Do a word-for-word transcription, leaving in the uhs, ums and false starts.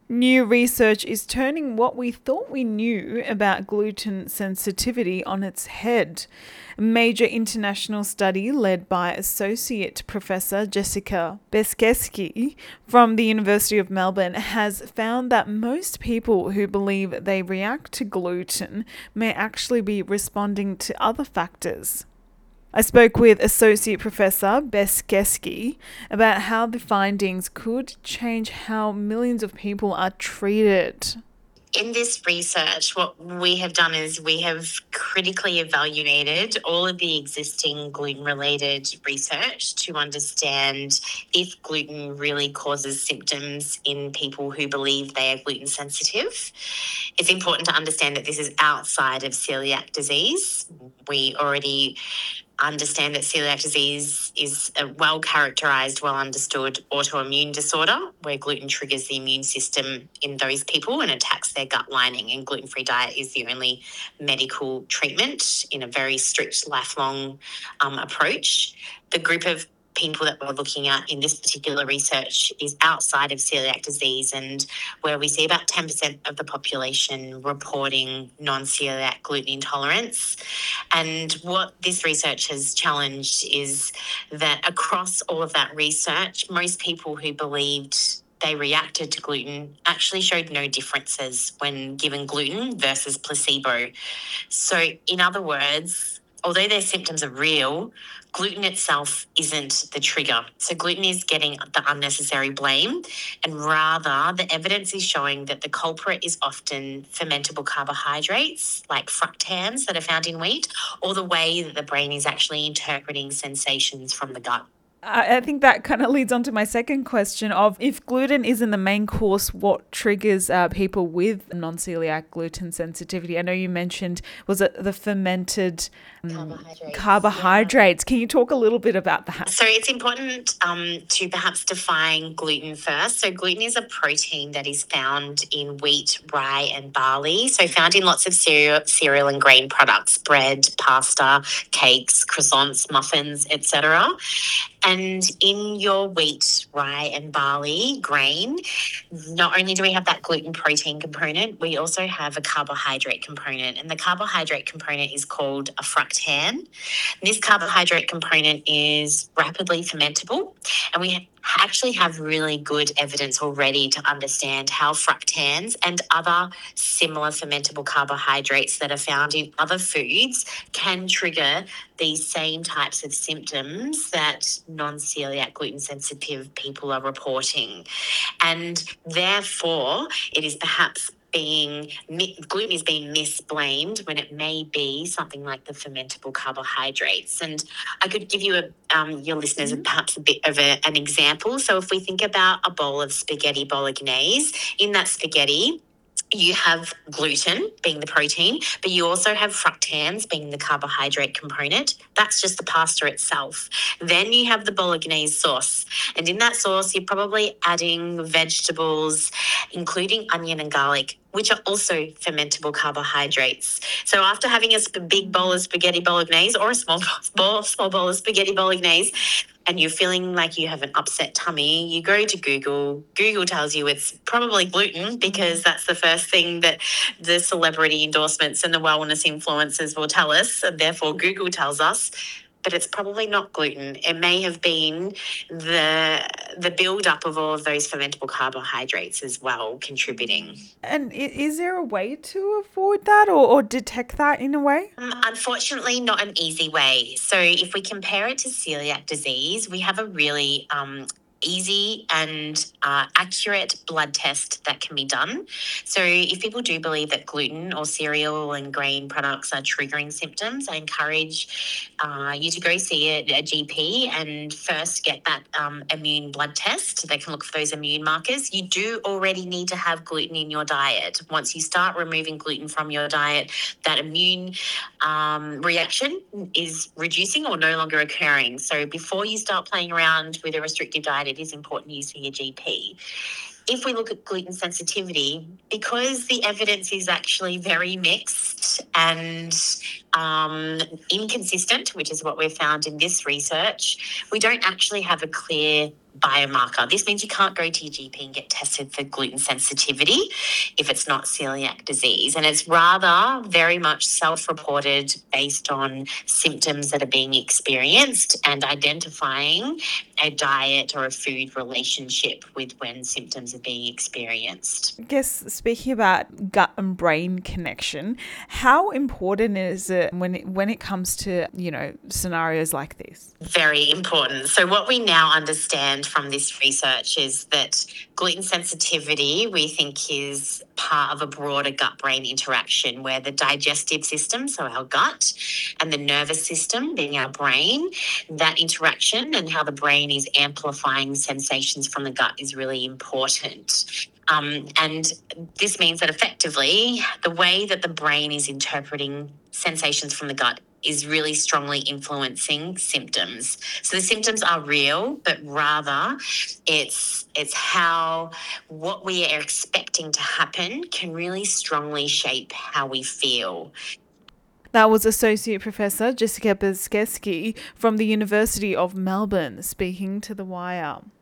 New research is turning what we thought we knew about gluten sensitivity on its head. A major international study led by Associate Professor Jessica Beskiewski from the University of Melbourne has found that most people who believe they react to gluten may actually be responding to other factors. I spoke with Associate Professor Beskiewski about how the findings could change how millions of people are treated. In this research, what we have done is we have critically evaluated all of the existing gluten-related research to understand if gluten really causes symptoms in people who believe they are gluten sensitive. It's important to understand that this is outside of celiac disease. We already understand that celiac disease is a well-characterised, well-understood autoimmune disorder where gluten triggers the immune system in those people and attacks their gut lining, and gluten-free diet is the only medical treatment in a very strict lifelong um, approach. The group of people that we're looking at in this particular research is outside of celiac disease, and where we see about ten percent of the population reporting non-celiac gluten intolerance. And what this research has challenged is that across all of that research, most people who believed they reacted to gluten actually showed no differences when given gluten versus placebo. So in other words, although their symptoms are real, gluten itself isn't the trigger. So gluten is getting the unnecessary blame, and rather the evidence is showing that the culprit is often fermentable carbohydrates like fructans that are found in wheat, or the way that the brain is actually interpreting sensations from the gut. I think that kind of leads on to my second question of if gluten isn't the main cause, what triggers uh, people with non-celiac gluten sensitivity? I know you mentioned, was it the fermented um, carbohydrates? carbohydrates. Yeah. Can you talk a little bit about that? So it's important um, to perhaps define gluten first. So gluten is a protein that is found in wheat, rye and barley. So found in lots of cereal, cereal and grain products, bread, pasta, cakes, croissants, muffins, et cetera. And in your wheat, rye and barley grain, not only do we have that gluten protein component, we also have a carbohydrate component. And the carbohydrate component is called a fructan. This carbohydrate component is rapidly fermentable, and we actually have really good evidence already to understand how fructans and other similar fermentable carbohydrates that are found in other foods can trigger these same types of symptoms that non-celiac gluten-sensitive people are reporting. And therefore, it is perhaps being gluten is being misblamed when it may be something like the fermentable carbohydrates. And I could give you a um, your listeners mm-hmm. perhaps a bit of a, an example. So if we think about a bowl of spaghetti bolognese, in that spaghetti you have gluten being the protein, but you also have fructans being the carbohydrate component. That's just the pasta itself. Then you have the bolognese sauce. And in that sauce, you're probably adding vegetables, including onion and garlic, which are also fermentable carbohydrates. So after having a big bowl of spaghetti bolognese or a small bowl, small bowl of spaghetti bolognese, and you're feeling like you have an upset tummy, you go to Google. Google tells you it's probably gluten because that's the first thing that the celebrity endorsements and the wellness influencers will tell us, and therefore Google tells us. But it's probably not gluten. It may have been the the build-up of all of those fermentable carbohydrates as well contributing. And is there a way to avoid that or, or detect that in a way? Um, unfortunately, not an easy way. So if we compare it to celiac disease, we have a really um, easy and uh, accurate blood test that can be done. So if people do believe that gluten or cereal and grain products are triggering symptoms, I encourage uh, you to go see a, a G P and first get that um, immune blood test. They can look for those immune markers. You do already need to have gluten in your diet. Once you start removing gluten from your diet, that immune um, reaction is reducing or no longer occurring. So before you start playing around with a restrictive diet, it is important you see your G P. If we look at gluten sensitivity, because the evidence is actually very mixed and um, inconsistent, which is what we've found in this research, we don't actually have a clear biomarker. This means you can't go to your G P and get tested for gluten sensitivity if it's not celiac disease. And it's rather very much self-reported based on symptoms that are being experienced and identifying a diet or a food relationship with when symptoms are being experienced. I guess speaking about gut and brain connection, how important is it when it, when it comes to, you know, scenarios like this? Very important. So what we now understand from this research is that gluten sensitivity, we think, is part of a broader gut-brain interaction where the digestive system, so our gut, and the nervous system, being our brain, that interaction and how the brain is amplifying sensations from the gut is really important. Um, and this means that effectively the way that the brain is interpreting sensations from the gut is really strongly influencing symptoms. So the symptoms are real, but rather it's it's how what we are expecting to happen can really strongly shape how we feel. That was Associate Professor Jessica Beskiewski from the University of Melbourne speaking to The Wire.